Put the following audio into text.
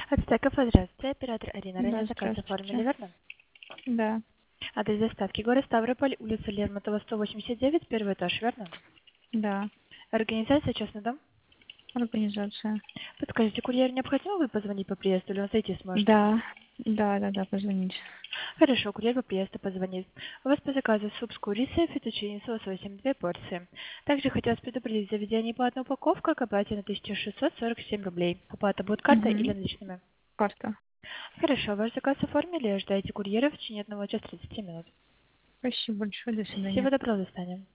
Ацтеков, здравствуйте. Оператор Арина. Да, Ранее заказ оформили, здравствуйте. верно? Да, Адрес доставки. Город Ставрополь, улица Лермонтова, 189, первый этаж, верно? да, Организация «Частный дом». организация. Подскажите, курьеру необходимо будет позвонить по приезду, или он зайти сможет? Да, позвоните. Хорошо, курьер по приезду позвонит. У вас по заказу суп с курицей, фетучини с лососем, 2 порции. Также хотелось предупредить, заведение платная упаковка к оплате на 1647 рублей. Оплата будет картой или Угу. наличными? Карта. Хорошо, ваш заказ оформили, ждайте курьера в течение 1 часа 30 минут. Спасибо большое, до свидания. Всего доброго, до свидания.